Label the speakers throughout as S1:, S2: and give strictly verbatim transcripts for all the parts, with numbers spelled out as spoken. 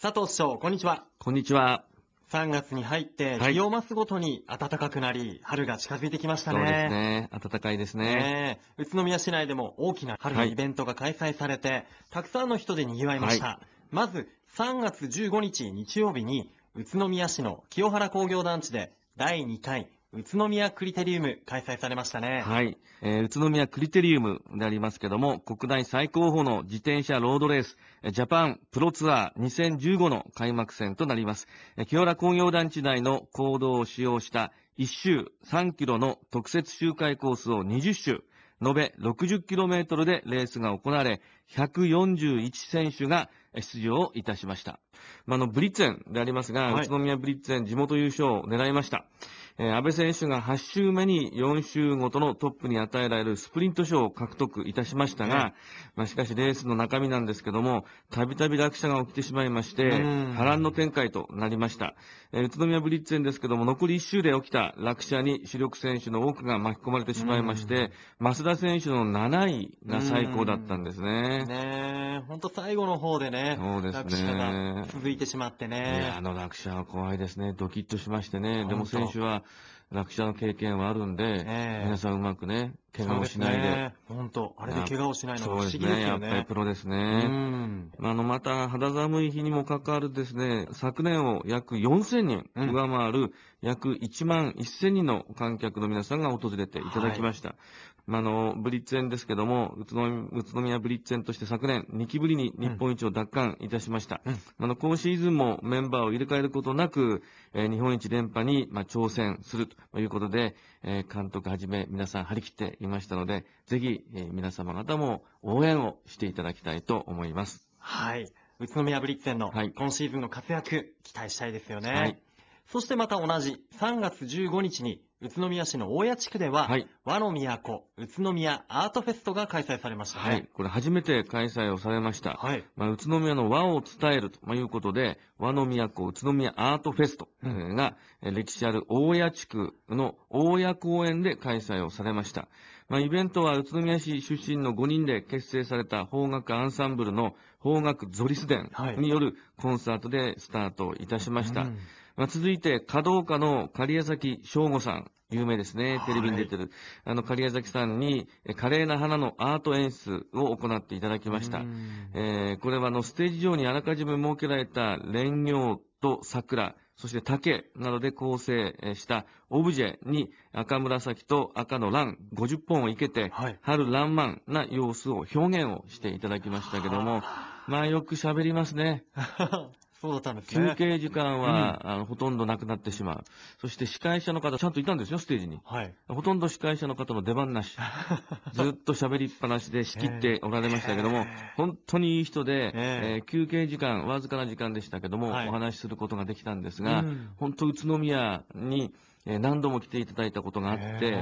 S1: 佐藤市長、こんにちは。
S2: こんにちは。
S1: さんがつに入って
S2: はい。
S1: 日を増すごとに暖かくなり、春が近づいてきました
S2: そうです
S1: ね。
S2: ね。暖かいですね。
S1: ええ宇都宮市内でも大きな春
S2: はい。
S1: のイベントが開催されて、たくさんの人で賑わいま
S2: はい。
S1: した。まず、さんがつじゅうごにち日曜日に、宇都宮市の清原工業団地でだいにかい宇都宮クリテリウム開催されましたね。
S2: はい。えー宇都宮クリテリウムでありますけども、国内最高峰の自転車ロードレース、えージャパンプロツアーにせんじゅうごの開幕戦となります。えー清原工業団地内の公道を使用したいっ周さんキロの特設周回コースをにじゅっ周、延べ ろくじゅっキロメートル でレースが行われ、ひゃくよんじゅういち選手がえー出場いたしました。まあ、あの、ブリッツェンでありますが、宇
S1: はい。
S2: 都宮ブリッツェン地元優勝を狙いました。えー安倍選手がはち周目によん周ごとのトップに与えられるスプリント賞を獲得いたしましたが、
S1: え
S2: まあ、しかしレースの中身なんですけども、たびたび落車が起きてしまいまし
S1: えうー
S2: て、波乱の
S1: ん。
S2: 展開となりました。えー宇都宮ブリッツェンですけども、残りいち周で起きた落車に主力選手の多くが巻き込まれて
S1: うー
S2: しまいまして、
S1: ん。
S2: 増田選手のなない
S1: うー
S2: が最高だったん
S1: ん。
S2: ですね。
S1: ねえ、ほんと最後の方でね、
S2: そうです
S1: 落車が
S2: ね。
S1: 続いてしまって
S2: いや、
S1: ね。
S2: あの落車は怖いですね。ドキッとしましてね。でも
S1: ほんと。
S2: 選手は落車の経験はあるんで、皆
S1: ええ
S2: さんうまくね、怪我を
S1: そうです
S2: しないで。
S1: ね。ほんと、あれで
S2: や
S1: 怪我をしないのが不思議で
S2: そうですね。やっぱり
S1: すよね。
S2: プロです
S1: うー
S2: ね。
S1: ん。
S2: あの、また、肌寒い日にもかかわらずですね、昨年を約よんせんにん
S1: うん。
S2: 上回る約いちまんせんにんの観客の皆さんが訪れていただ
S1: はい。
S2: きました。まあ、あの、ブリッツェンですけども、宇都宇都宮ブリッツェンとして昨年にきぶりに日
S1: うん。
S2: 本一を奪還いたしました。
S1: うん。
S2: あの、今シーズンもメンバーを入れ替えることなく、えー日本一連覇に、まあ、挑戦するということで、えー監督はじめ皆さん張り切っていましたので、ぜひ、えー皆様方も応援をしていただきたいと思います。
S1: はい。宇都宮ブリッツェンの
S2: はい。
S1: 今シーズンの活躍、期待したいですよね。
S2: はい。
S1: そしてまた同じさんがつじゅうごにちに宇都宮市の大谷地区では、
S2: はい。
S1: 和の都宇都宮アートフェストが開催されましたね。
S2: はい。これ初めて開催をされました。
S1: はい。
S2: まあ、宇都宮の和を伝えるということで、和の都宇都宮アートフェスト
S1: うん。
S2: えーが、えー歴史ある大谷地区の大谷公園で開催をされました。まあ、イベントは宇都宮市出身のごにんで結成された邦楽アンサンブルの邦楽ゾリスデン
S1: はい。
S2: によるコンサートでスタートいたしました。
S1: うん。
S2: まあ、続いて、華道家の狩矢崎翔吾さん。有名ですね。テレビに
S1: はい。
S2: 出てる。あの、狩矢崎さんに、え華麗な花のアート演出を行っていただき
S1: う
S2: ました。
S1: ん。
S2: えーこれはあの、ステージ上にあらかじめ設けられた蓮葉と桜、そして竹などで構成えーしたオブジェに赤紫と赤のランごじゅっぽんを生けて、
S1: はい。
S2: 春爛漫な様子を表現をしていただきましたけども、まあよく喋りますね。
S1: はあ。そうだったんです
S2: 休
S1: ね。
S2: 憩時間
S1: うん。
S2: は、あの、ほとんどなくなってしまう。そして司会者の方、ちゃんといたんですよ、ステージに。
S1: はい。
S2: ほとんど司会者の方の出番なし。ずっと喋りっぱなしで仕切って
S1: え
S2: おられましたけども、
S1: え。
S2: 本当にいい人で、
S1: ええ。
S2: えー休憩時間、わずかな時間でしたけども、
S1: はい。
S2: お話しすることができたんですが、
S1: うん。
S2: 本当宇都宮に、えー何度も来ていただいたことがあ
S1: へ
S2: って、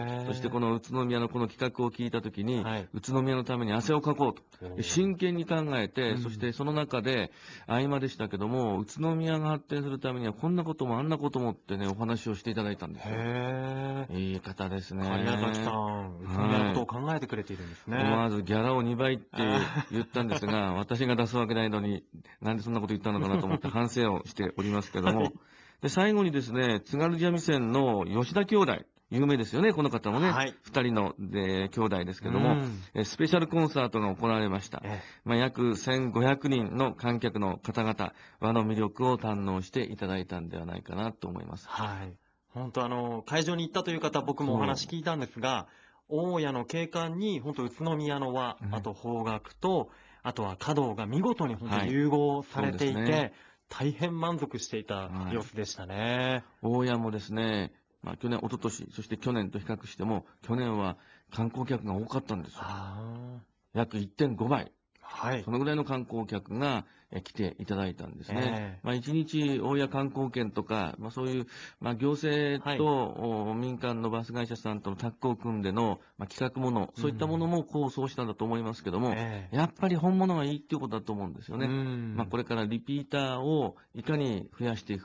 S2: そしてこ
S1: え。
S2: の宇都宮のこの企画を聞いたときに、
S1: はい。
S2: 宇都宮のために汗をかこうと。
S1: お
S2: で
S1: お。
S2: 真剣に考えて、そして
S1: うん。
S2: その中で、合間でしたけども、宇都宮が発展するためにはこんなこともあんなこともってね、お話をしていただいたんですよ。
S1: へえ。
S2: いい方です
S1: 狩矢崎さ
S2: ね。
S1: ん、宇都宮のことを
S2: はい。
S1: 考えてくれているんですね。
S2: 思わずギャラをにばいって
S1: あ
S2: 言ったんです
S1: あ。
S2: が、私が出すわけないのに、なんでそんなこと言ったのかなと思って反省をしておりますけども。
S1: はい。
S2: で、最後にですね、津軽三味線の吉田兄弟。有名ですよね、この方もね。
S1: はい。
S2: 二人の、で、兄弟です
S1: う
S2: けども、
S1: ん。
S2: えスペシャルコンサートが行われました。
S1: ええ。
S2: まあ、約せんごひゃくにんの観客の方々、和の魅力を堪能していただいたんではないかなと思います。
S1: はい。本当あの、会場に行ったという方、僕もお話
S2: そ
S1: 聞いたんですが、大谷の景観に、本当宇都宮の和、
S2: う。ね。
S1: あと邦楽と、あとは華道が見事に本当
S2: はい。
S1: 融合さ
S2: そう
S1: れ
S2: ですね。
S1: ていて、大変満足していた
S2: はい。
S1: 様子でしたね。
S2: 大家もですね、まあ、去年、一昨年、そして去年と比較しても、去年は観光客が多かったんですよ。
S1: あ
S2: 約いってんごばい。
S1: あ。はい。
S2: そのぐらいの観光客がえ来ていただいたんですね。
S1: ええ。
S2: まあ、一日大谷観光券とか、まあ、そういう、まあ、行政
S1: はい。
S2: とお民間のバス会社さんとのタッグを組んでの、まあ、企画もの、
S1: う
S2: そういったもの
S1: ん。
S2: も構想したんだと思いますけども、
S1: ええ。
S2: やっぱり本物がいいっていうことだと思うんですよ
S1: う
S2: ね。まあ、
S1: ん。
S2: これからリピーターをいかに増やしていくか。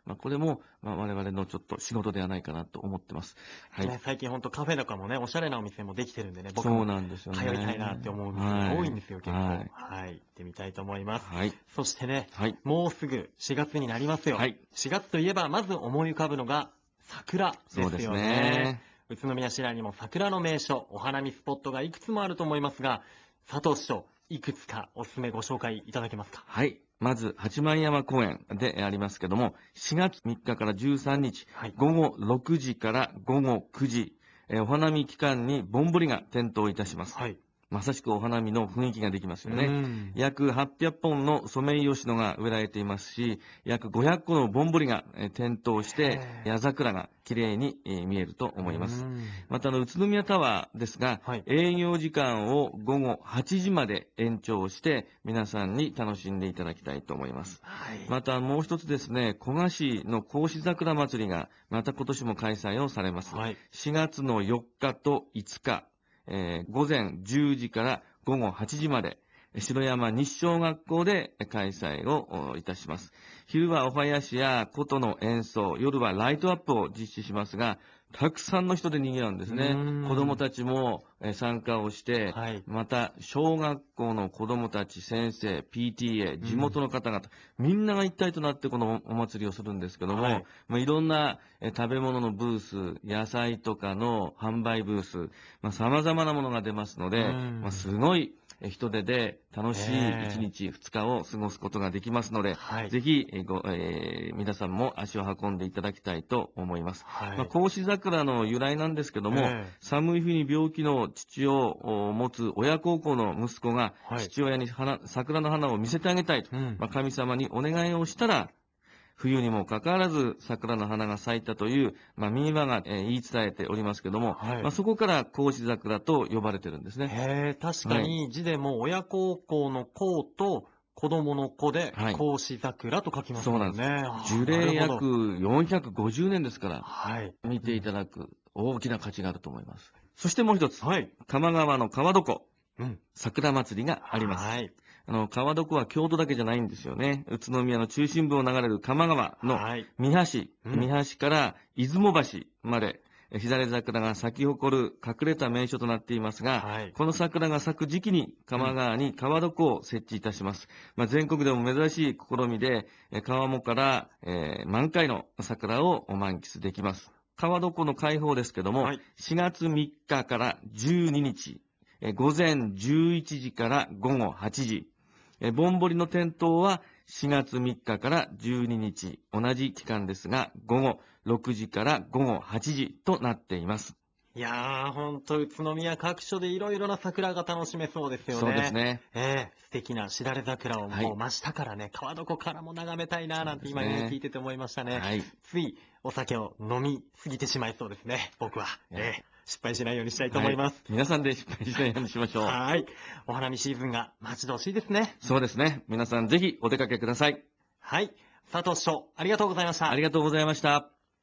S2: まあ、これも、まあ、我々のちょっと仕事ではないかなと思ってます。はい。
S1: ね、最近ほんとカフェとかもね、おしゃれなお店もできてるんでね、僕
S2: そう
S1: も
S2: なんですよね。
S1: 通いたいなって思う店が多いんですよ、結構。
S2: はい。
S1: はい。行ってみたいと思います。
S2: はい。
S1: そしてね、
S2: はい。
S1: もうすぐしがつになりますよ。
S2: はい。
S1: しがつといえば、まず思い浮かぶのが桜
S2: そうですす
S1: でよね。
S2: ね。
S1: 宇都宮市内にも桜の名所、お花見スポットがいくつもあると思いますが、佐藤市長、いくつかおすすめご紹介いただけますか？
S2: はい。まず、八幡山公園でありますけども、しがつみっかからじゅうさんにち、
S1: はい。
S2: 午後ろくじから午後くじ、えーお花見期間にぼんぼりが点灯いたします。
S1: はい。
S2: まさしくお花見の雰囲気ができます
S1: う
S2: よね。
S1: ん。
S2: 約はっぴゃっぽんのソメイヨシノが植えられていますし、約ごひゃっこのぼんぼりがえー点灯して、
S1: へー
S2: 夜桜が綺麗にえー見えると思います。
S1: うん
S2: また、あの、宇都宮タワーですが、
S1: はい。
S2: 営業時間を午後はちじまで延長して、皆さんに楽しんでいただきたいと思います。
S1: はい。
S2: また、もう一つですね、古賀市の格子桜祭りが、また今年も開催をされます。
S1: はい。
S2: しがつのよっかといつか、えー午前じゅうじから午後はちじまで、城山日小学校で開催をおいたします。昼はお囃子や琴の演奏、夜はライトアップを実施しますが、たくさんの人で賑わうんですね。
S1: うん
S2: 子供たちもえー参加をして、
S1: はい。
S2: また小学校の子供たち、先生、ピーティーエー、
S1: ん
S2: 地元の方々、みんなが一体となってこのお祭りをするんですけども、
S1: はい
S2: まあ、いろんなえー食べ物のブース、野菜とかの販売ブース、まあ、様々なものが出ますので、
S1: うん
S2: まあ、すごいえー人手で楽しい
S1: ええ
S2: いちにち、ふつかを過ごすことができますので、
S1: はい。
S2: ぜひ、えーごえー皆さんも足を運んでいただきたいと思います。まあ、
S1: はい。
S2: 格子桜の由来なんですけども、
S1: ええ
S2: 寒い日に病気の父をお持つ親孝行の息子が、
S1: はい
S2: 父親に花桜の花を見せてあげたいと、
S1: うん
S2: まあ、神様にお願いをしたら、冬にもかかわらず桜の花が咲いたという、まあ、民話が、えー言い伝えておりますけども、
S1: はい
S2: まあ、そこから格子桜と呼ばれてるんですね。
S1: へえ、確か
S2: はい。
S1: に字でも親孝行の孝と子供の子で
S2: はい。
S1: 孝子桜と書きます
S2: そうなんです。
S1: もんね。ああ、
S2: 樹齢
S1: なるほど。
S2: 約よんひゃくごじゅうねんですから、
S1: はい。
S2: 見ていた
S1: うん
S2: だく大きな価値があると思います。そしてもう一つ、
S1: はい。
S2: 玉川の川床、
S1: うん。
S2: 桜祭りがあります。
S1: はい。
S2: あの、川床は京都だけじゃないんですよね。宇都宮の中心部を流れる多摩川の
S1: はい。
S2: 三橋、
S1: うん
S2: 三橋から出雲橋まで、え左桜が咲き誇る隠れた名所となっていますが、
S1: はい。
S2: この桜が咲く時期に多摩川に川床を設置いたします。まあ、全国でも珍しい試みで、え川面から、えー満開の桜を満喫できます。川床の開放ですけども、
S1: はい。
S2: しがつみっかからじゅうににち、え午前じゅういちじから午後はちじ、えぼんぼりの点灯はしがつみっかからじゅうににち、同じ期間ですが、午後ろくじから午後はちじとなっています。
S1: いやー、ほんと宇都宮各所でいろいろな桜が楽しめそうですよ
S2: そうです
S1: ね。
S2: ね。
S1: ええ素敵なしだれ桜を
S2: はい
S1: もう真下からね、川床からも眺めたいなーなんて今ね、聞いてて思いましたね。
S2: はい。
S1: ついお酒を飲みすぎてしまいそうですね、僕は。
S2: いや
S1: ええ失敗しないようにしたいと
S2: はい。
S1: 思います。
S2: 皆さんで失敗しないようにしましょう。
S1: はーい。お花見シーズンが待ち遠しいですね。
S2: そうですね。皆さんぜひお出かけください。
S1: はい。佐藤市長、ありがとうございました。
S2: ありがとうございました。